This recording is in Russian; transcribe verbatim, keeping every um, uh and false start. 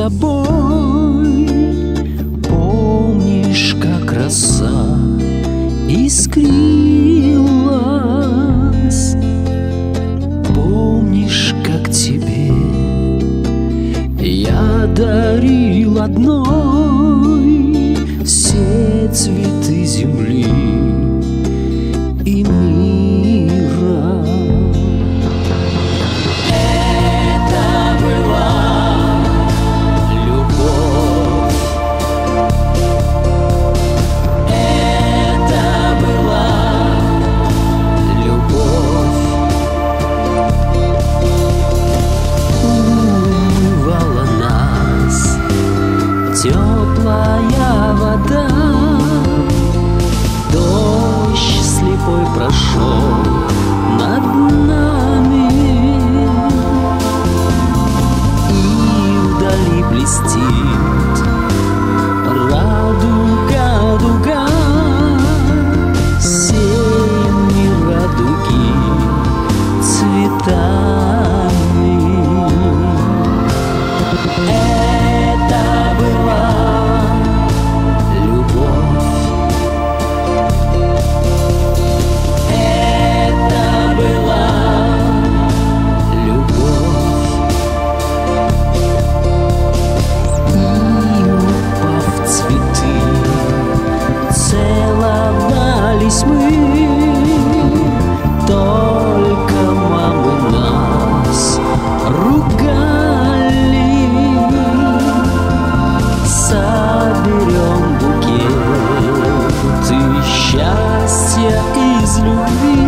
тобой. Помнишь, как роса искрилась, помнишь, как тебе я дарил одной все цветы земли и мира. Это была любовь, это была любовь. Умывала нас теплая вода, дождь слепой прошел над нами, и вдали блестит радуга, дуга, семь радуги цветами. Это была любовь, это была любовь. И, упав в цветы, целовались мы, только мамы нас ругали. Соберем букет и счастья из любви.